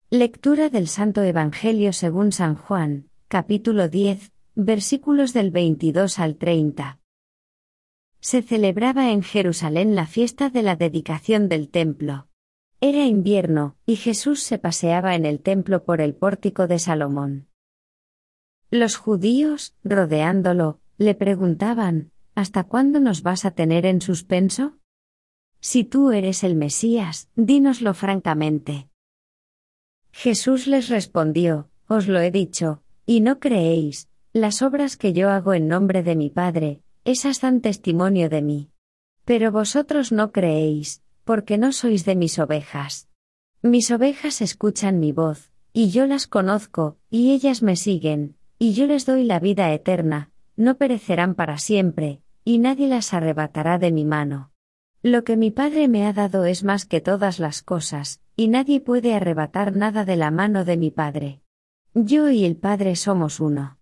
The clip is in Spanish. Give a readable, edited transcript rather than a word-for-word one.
Lectura del Santo Evangelio según San Juan, capítulo 10, versículos del 22 al 30. Se celebraba en Jerusalén la fiesta de la dedicación del templo. Era invierno, y Jesús se paseaba en el templo por el pórtico de Salomón. Los judíos, rodeándolo, le preguntaban: ¿Hasta cuándo nos vas a tener en suspenso? Si tú eres el Mesías, dínoslo francamente. Jesús les respondió: Os lo he dicho, y no creéis. Las obras que yo hago en nombre de mi Padre, esas dan testimonio de mí. Pero vosotros no creéis, porque no sois de mis ovejas. Mis ovejas escuchan mi voz, y yo las conozco, y ellas me siguen, y yo les doy la vida eterna, no perecerán para siempre, y nadie las arrebatará de mi mano. Lo que mi Padre me ha dado es más que todas las cosas, y nadie puede arrebatar nada de la mano de mi Padre. Yo y el Padre somos uno.